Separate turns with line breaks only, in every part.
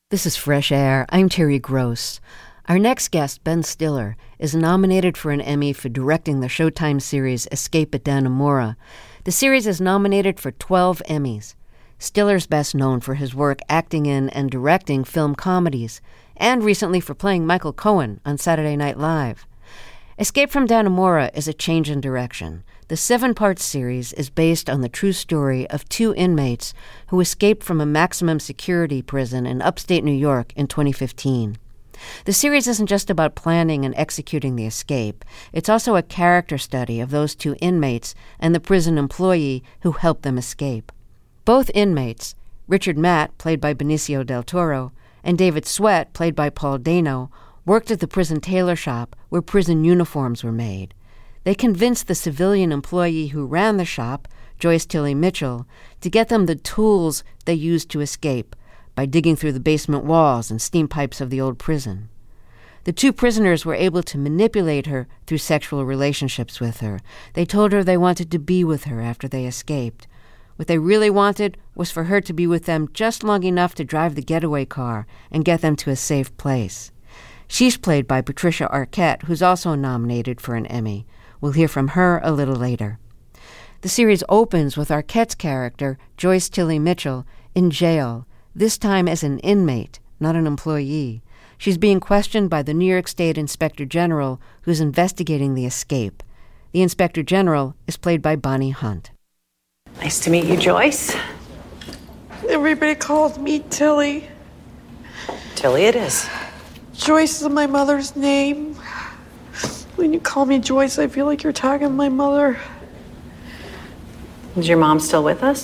This is Fresh Air. I'm Terry Gross. Our next guest, Ben Stiller, is nominated for an Emmy for directing the Showtime series Escape at Dannemora. The series is nominated for 12 Emmys. Stiller's best known for his work acting in and directing film comedies, and recently for playing Michael Cohen on Saturday Night Live. Escape from Dannemora is a change in direction. The 7-part series is based on the true story of 2 inmates who escaped from a maximum security prison in upstate New York in 2015. The series isn't just about planning and executing the escape. It's also a character study of those 2 inmates and the prison employee who helped them escape. Both inmates, Richard Matt, played by Benicio del Toro, and David Sweat, played by Paul Dano, worked at the prison tailor shop where prison uniforms were made. They convinced the civilian employee who ran the shop, Joyce Tilly Mitchell, to get them the tools they used to escape by digging through the basement walls and steam pipes of the old prison. The 2 prisoners were able to manipulate her through sexual relationships with her. They told her they wanted to be with her after they escaped. What they really wanted was for her to be with them just long enough to drive the getaway car and get them to a safe place. She's played by Patricia Arquette, who's also nominated for an Emmy. We'll hear from her a little later. The series opens with Arquette's character, Joyce Tilly Mitchell, in jail, this time as an inmate, not an employee. She's being questioned by the New York State Inspector General, who's investigating the escape. The Inspector General is played by Bonnie Hunt.
Nice to meet you, Joyce.
Everybody calls me Tilly.
Tilly it is.
Joyce is my mother's name. When you call me Joyce, I feel like you're talking to my mother.
Is your mom still with us?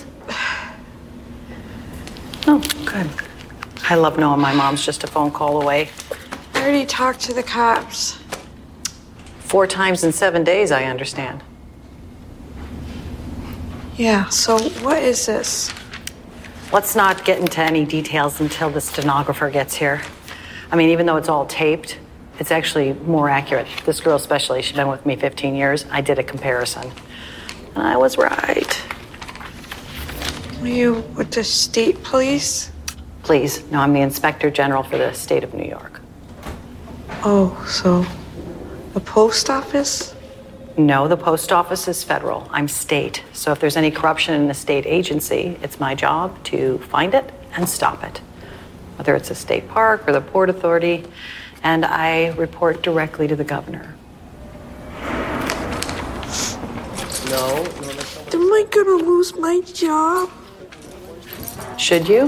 Oh, good. I love knowing my mom's just a phone call away.
I already talked to the cops.
4 times in 7 days, I understand.
Yeah, so what is this?
Let's not get into any details until the stenographer gets here. I mean, even though it's all taped, it's actually more accurate. This girl especially, she's been with me 15 years. I did a comparison. And I was right.
Are you with the state police?
Please, no, I'm the Inspector General for the state of New York.
Oh, so the post office?
No, the post office is federal. I'm state. So if there's any corruption in a state agency, it's my job to find it and stop it. Whether it's a state park or the Port Authority, and I report directly to the governor.
No.
Am I gonna lose my job?
Should you?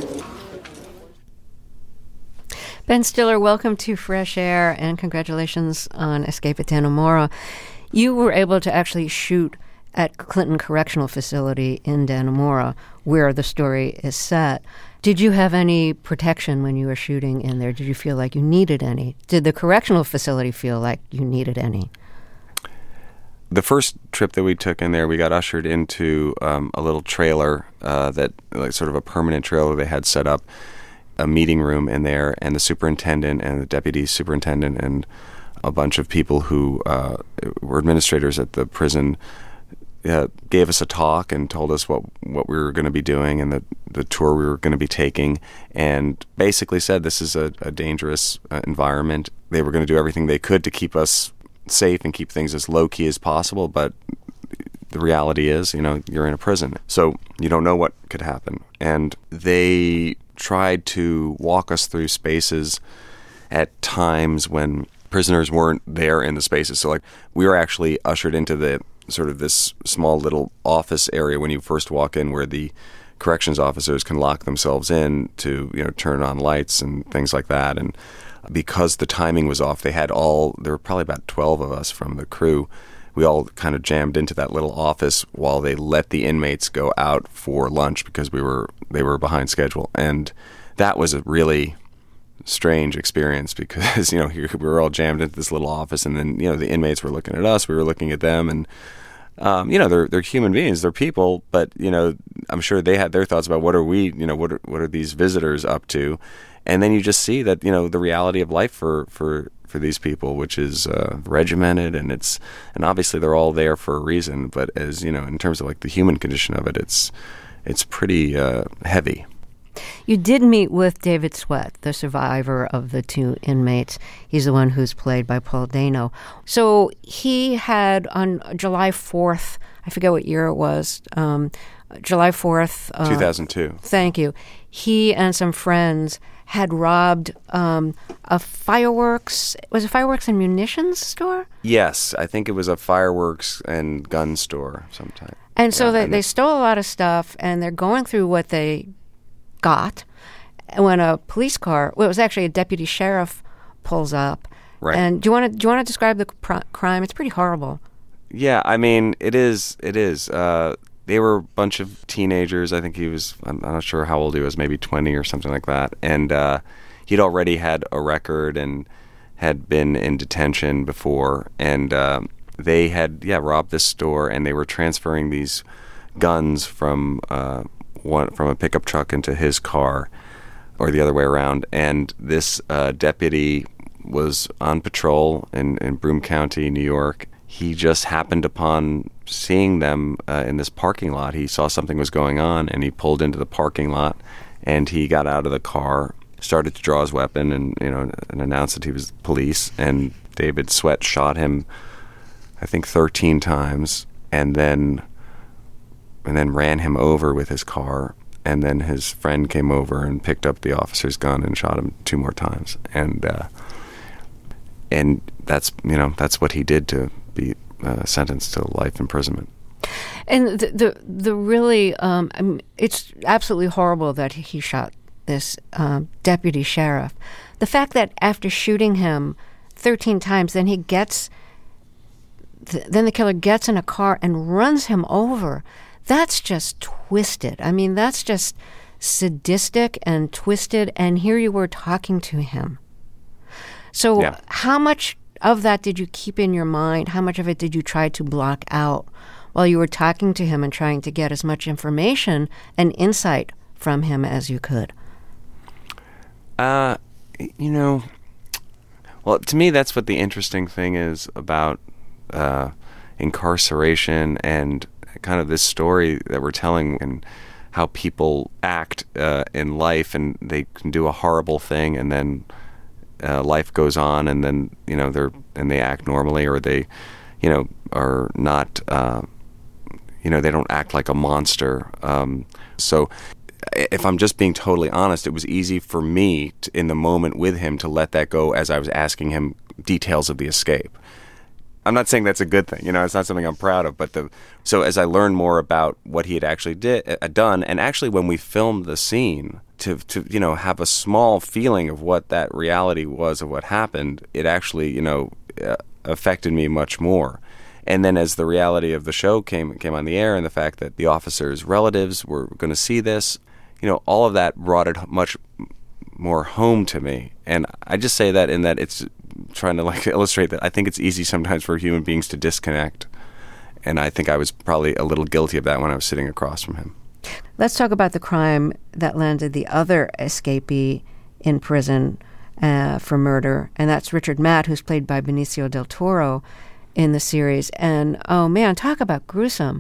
Ben Stiller, welcome to Fresh Air, and congratulations on Escape at Dannemora. You were able to actually shoot at Clinton Correctional Facility in Dannemora, where the story is set. Did you have any protection when you were shooting in there? Did you feel like you needed any? Did the correctional facility feel like you needed any?
The first trip that we took in there, we got ushered into a little trailer that, like, sort of a permanent trailer they had set up, a meeting room in there, and the superintendent and the deputy superintendent and a bunch of people who were administrators at the prison gave us a talk and told us what we were going to be doing and the tour we were going to be taking, and basically said this is a dangerous environment. They were going to do everything they could to keep us safe and keep things as low-key as possible, but the reality is, you're in a prison, so you don't know what could happen. And they tried to walk us through spaces at times when prisoners weren't there in the spaces. So, we were actually ushered into the sort of this small little office area when you first walk in, where the corrections officers can lock themselves in to, turn on lights and things like that. And because the timing was off, there were probably about 12 of us from the crew. We all kind of jammed into that little office while they let the inmates go out for lunch because they were behind schedule. And that was a really strange experience because, we were all jammed into this little office, and then, the inmates were looking at us, we were looking at them, and they're human beings, they're people, but, I'm sure they had their thoughts about what are we, what are these visitors up to? And then you just see that, the reality of life for these people, which is regimented, and obviously they're all there for a reason, but as, in terms of the human condition of it, it's pretty heavy.
You did meet with David Sweat, the survivor of the two inmates. He's the one who's played by Paul Dano. So he had on July 4th, I forget what year it was, July 4th.
2002.
Thank you. He and some friends had robbed a fireworks, was it fireworks and munitions store?
Yes, I think it was a fireworks and gun store sometime.
And so they stole a lot of stuff, and they're going through what they got when a police car, well, it was actually a deputy sheriff, pulls up.
Right.
And do you want to describe the crime? It's pretty horrible.
Yeah, I mean, it is. They were a bunch of teenagers. I think I'm not sure how old he was, maybe 20 or something like that. And he'd already had a record and had been in detention before. And they had, robbed this store, and they were transferring these guns from a pickup truck into his car, or the other way around. And this deputy was on patrol in Broome County, New York. He just happened upon seeing them in this parking lot. He saw something was going on, and he pulled into the parking lot, and he got out of the car, started to draw his weapon, and announced that he was police. And David Sweat shot him, I think, 13 times, and then ran him over with his car. And then his friend came over and picked up the officer's gun and shot him 2 more times. And that's what he did to be sentenced to life imprisonment.
And the really, it's absolutely horrible that he shot this deputy sheriff. The fact that after shooting him 13 times, then the killer gets in a car and runs him over. That's just twisted. I mean, that's just sadistic and twisted. And here you were talking to him. So How much of that did you keep in your mind? How much of it did you try to block out while you were talking to him and trying to get as much information and insight from him as you could?
Well, to me, that's what the interesting thing is about incarceration and kind of this story that we're telling, and how people act in life, and they can do a horrible thing, and then life goes on, and then they act normally, or they are not they don't act like a monster. So if I'm just being totally honest, it was easy for me in the moment with him to let that go as I was asking him details of the escape. I'm not saying that's a good thing, it's not something I'm proud of, but so as I learned more about what he had actually done, and actually when we filmed the scene, to have a small feeling of what that reality was of what happened, it actually affected me much more. And then as the reality of the show came on the air, and the fact that the officers' relatives were going to see this, all of that brought it much more home to me. And I just say that in that it's trying to illustrate that I think it's easy sometimes for human beings to disconnect. And I think I was probably a little guilty of that when I was sitting across from him.
Let's talk about the crime that landed the other escapee in prison for murder, and that's Richard Matt, who's played by Benicio del Toro in the series. And, oh, man, talk about gruesome.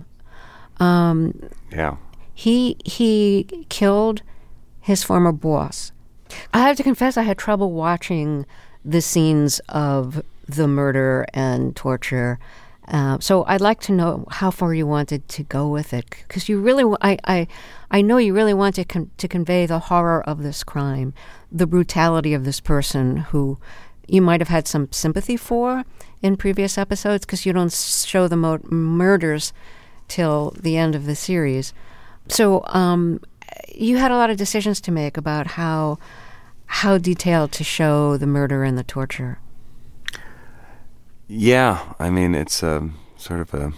He killed his former boss. I have to confess I had trouble watching the scenes of the murder and torture. So I'd like to know how far you wanted to go with it, because you really, I know you really wanted to convey the horror of this crime, the brutality of this person who you might have had some sympathy for in previous episodes, because you don't show the murders till the end of the series. So you had a lot of decisions to make about how detailed to show the murder and the torture.
Yeah, I mean, it's sort of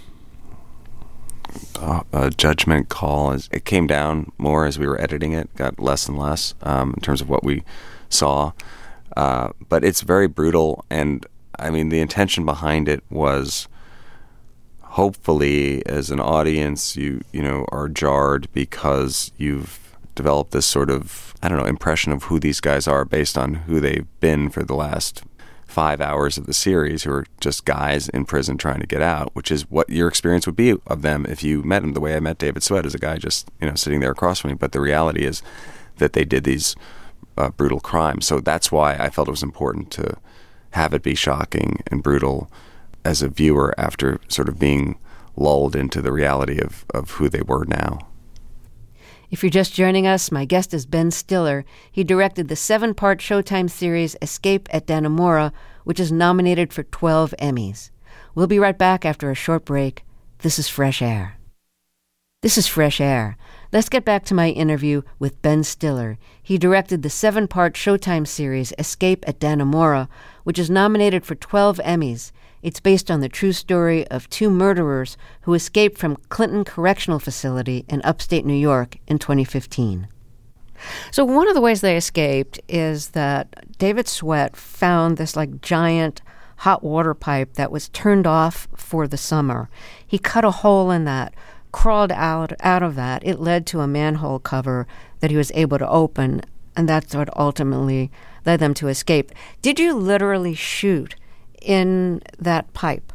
a judgment call. It came down more as we were editing it, got less and less in terms of what we saw. But it's very brutal, and I mean, the intention behind it was hopefully, as an audience, you are jarred because you've developed this sort of, impression of who these guys are based on who they've been for the last 5 hours of the series, who are just guys in prison trying to get out, which is what your experience would be of them if you met them the way I met David Sweat, as a guy just, sitting there across from me. But the reality is that they did these brutal crimes. So that's why I felt it was important to have it be shocking and brutal as a viewer after sort of being lulled into the reality of who they were now.
If you're just joining us, my guest is Ben Stiller. He directed the 7-part Showtime series Escape at Dannemora, which is nominated for 12 Emmys. We'll be right back after a short break. This is Fresh Air. This is Fresh Air. Let's get back to my interview with Ben Stiller. He directed the 7-part Showtime series Escape at Dannemora, which is nominated for 12 Emmys. It's based on the true story of 2 murderers who escaped from Clinton Correctional Facility in upstate New York in 2015. So one of the ways they escaped is that David Sweat found this giant hot water pipe that was turned off for the summer. He cut a hole in that, crawled out of that. It led to a manhole cover that he was able to open, and that's what ultimately led them to escape. Did you literally shoot in that pipe?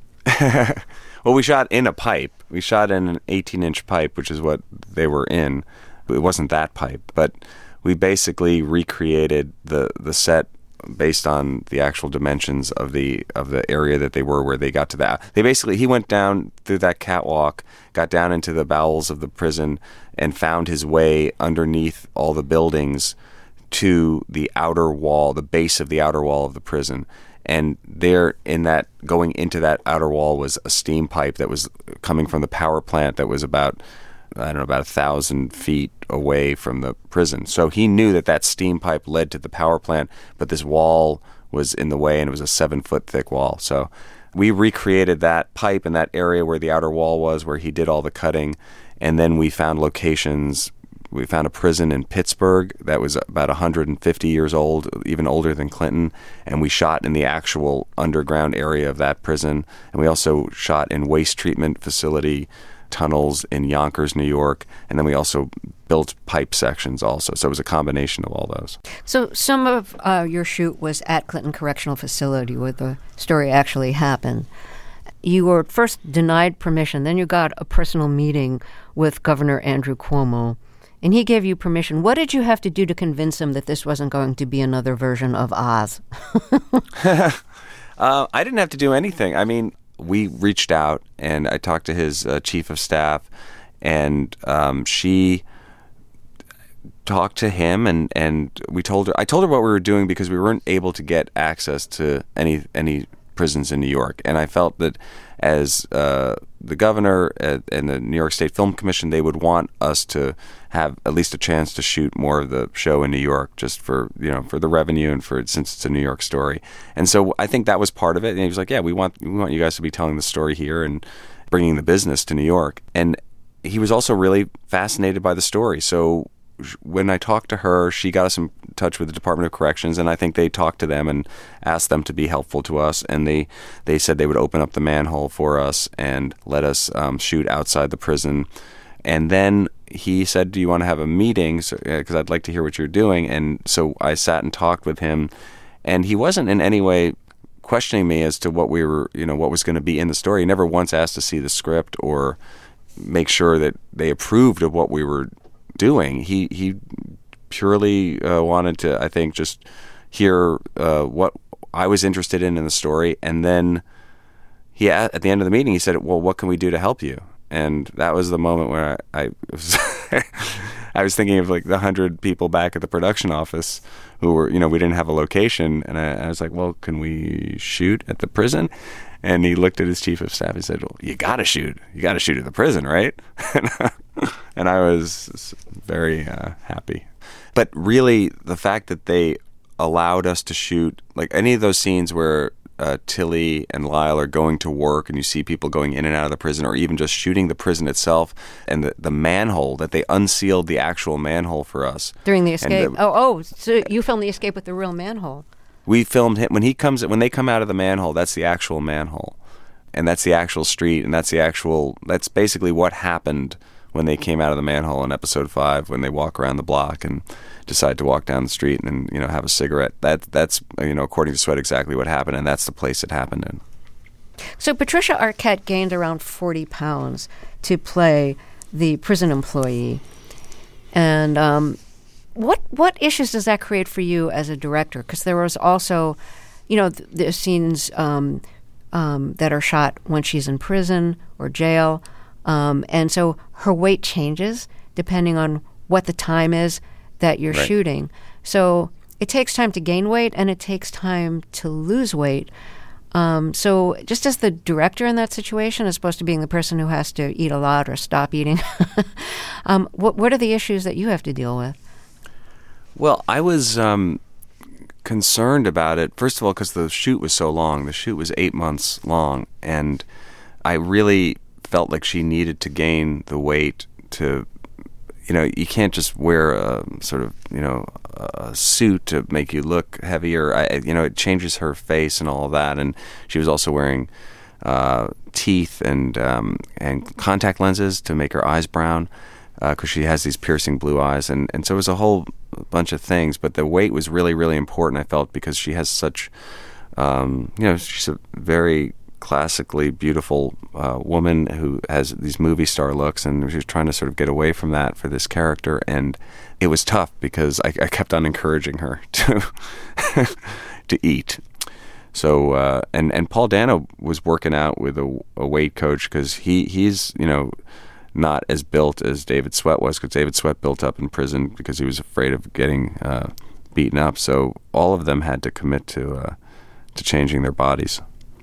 Well, we shot in a pipe. We shot in an 18-inch pipe, which is what they were in. It wasn't that pipe, but we basically recreated the set based on the actual dimensions of the area that they were, where they got to that. He went down through that catwalk, got down into the bowels of the prison, and found his way underneath all the buildings to the outer wall, the base of the outer wall of the prison. And there, going into that outer wall was a steam pipe that was coming from the power plant that was about 1,000 feet away from the prison. So he knew that steam pipe led to the power plant, but this wall was in the way, and it was a 7-foot thick wall. So we recreated that pipe in that area where the outer wall was, where he did all the cutting, and then we found locations. We found a prison in Pittsburgh that was about 150 years old, even older than Clinton, and we shot in the actual underground area of that prison. And we also shot in waste treatment facility tunnels in Yonkers, New York, and then we also built pipe sections also. So it was a combination of all those.
So some of your shoot was at Clinton Correctional Facility, where the story actually happened. You were first denied permission, then you got a personal meeting with Governor Andrew Cuomo, and he gave you permission. What did you have to do to convince him that this wasn't going to be another version of Oz?
I didn't have to do anything. I mean, we reached out, and I talked to his chief of staff, and she talked to him, and I told her what we were doing because we weren't able to get access to any prisons in New York. And I felt that as the governor and the New York State Film Commission, they would want us to have at least a chance to shoot more of the show in New York, just for the revenue and since it's a New York story. And so I think that was part of it. And he was like, "Yeah, we want you guys to be telling the story here and bringing the business to New York." And he was also really fascinated by the story. So when I talked to her, she got us in touch with the Department of Corrections, and I think they talked to them and asked them to be helpful to us. And they said they would open up the manhole for us and let us shoot outside the prison. And then he said, "Do you want to have a meeting? Because I'd like to hear what you're doing." And so I sat and talked with him, and he wasn't in any way questioning me as to what we were, what was going to be in the story. He never once asked to see the script or make sure that they approved of what we were doing. He purely wanted to, I think, just hear what I was interested in the story. And then at the end of the meeting, he said, "Well, what can we do to help you?" And that was the moment where I was I was thinking of the 100 people back at the production office who were, we didn't have a location. And I was like, "Well, can we shoot at the prison?" And he looked at his chief of staff. He said, "Well, you got to shoot. You got to shoot at the prison, right?" And I was very happy. But really, the fact that they allowed us to shoot, any of those scenes where Tilly and Lyle are going to work and you see people going in and out of the prison, or even just shooting the prison itself, and the manhole, that they unsealed the actual manhole for us.
During the escape? So you filmed the escape with the real manhole.
We filmed him when they come out of the manhole. That's the actual manhole, and that's the actual street, and that's basically what happened when they came out of the manhole in episode 5, when they walk around the block and decide to walk down the street and have a cigarette. That's according to Sweat, exactly what happened, and that's the place it happened in.
So Patricia Arquette gained around 40 pounds to play the prison employee, and What issues does that create for you as a director? Because there was also, the scenes that are shot when she's in prison or jail, and so her weight changes depending on what the time is that you're
Right.
shooting. So it takes time to gain weight and it takes time to lose weight. So just as the director in that situation, as opposed to being the person who has to eat a lot or stop eating, what are the issues that you have to deal with?
Well, I was concerned about it, first of all, because the shoot was so long. The shoot was 8 months long, and I really felt like she needed to gain the weight to, you can't just wear a sort of, a suit to make you look heavier. It changes her face and all of that. And she was also wearing teeth and contact lenses to make her eyes brown, because she has these piercing blue eyes. And so it was a whole bunch of things. But the weight was really, really important, I felt, because she has such, she's a very classically beautiful woman who has these movie star looks, and she was trying to sort of get away from that for this character. And it was tough because I kept on encouraging her to to eat. So and Paul Dano was working out with a weight coach, because he's not as built as David Sweat was, because David Sweat built up in prison because he was afraid of getting beaten up. So all of them had to commit to changing their bodies.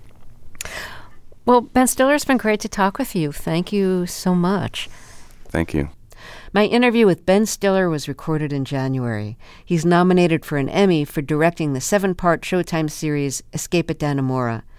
Well, Ben Stiller, it's been great to talk with you. Thank you so much.
Thank you.
My interview with Ben Stiller was recorded in January. He's nominated for an Emmy for directing the 7-part Showtime series Escape at Dannemora.